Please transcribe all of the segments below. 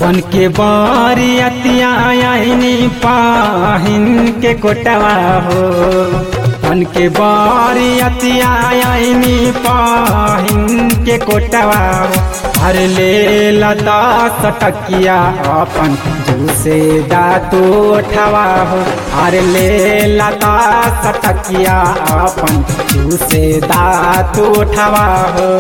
बन के बारियतिया आईनी पाहिन के कोटवा हो। बन के बारियतिया आईनी पाहिन के कोटवा हो। हर ले लता सटकिया अपन जूसे दातू उठवा हो। हर ले लता सटकिया अपन जूसे दातू उठवा हो।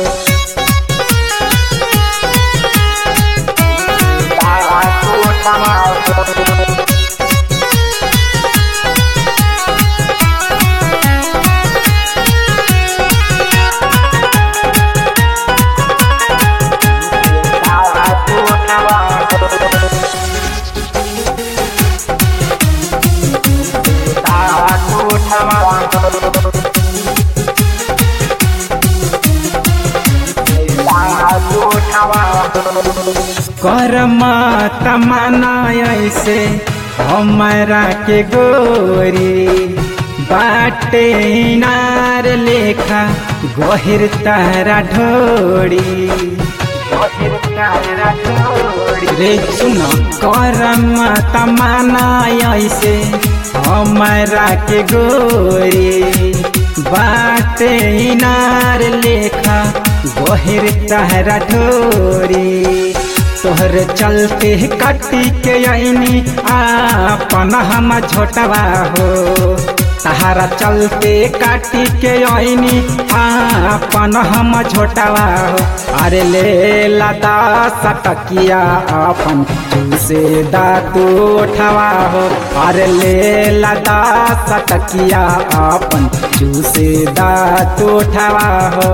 करमा तमना ऐसे हमारा के गोरी बाटे नार लेखा गहिर तारा ढोड़ी। रे सुनो करमा तमना ऐसे हमारा के गोरी बाटे नार लेखा गहिर तारा ढोरी। तोहर चलते काटी के आईनी आपन हम झोटवा हो। तहारा चलते काटी के आईनी आपन हम झोटवा हो। अरे ले लता सटकिया अपन जूसे दातू उठवा हो। अरे ले लता सटकिया अपन जूसे दातू उठवा हो।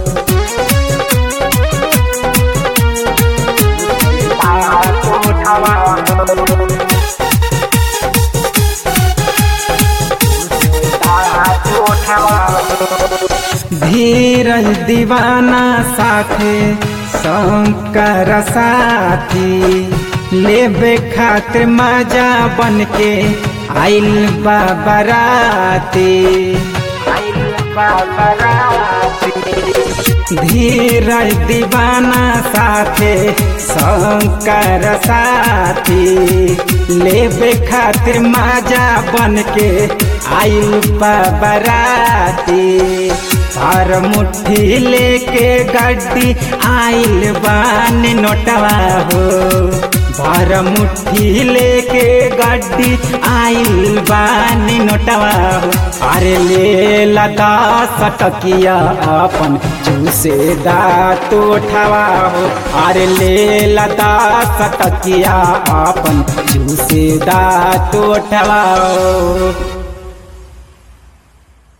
धीरज दीवाना साथे शंकर साथी लेबे खातिर मजा बन के आइल बाबराती। धीरज दीवाना साथे शंकर साथी लेबे खातिर मजा बन के आइल बाबराती। हर मुट्ठी लेके गड्डी आइल बान नोटवा हो। भर मुट्ठी लेके गड्डी आइल बानी नोटवा हो। अरे ले लता सटकिया अपन जूसे दातू उठवा हो। अरे ले लता सटकिया अपन जूसे दातू उठवा हो।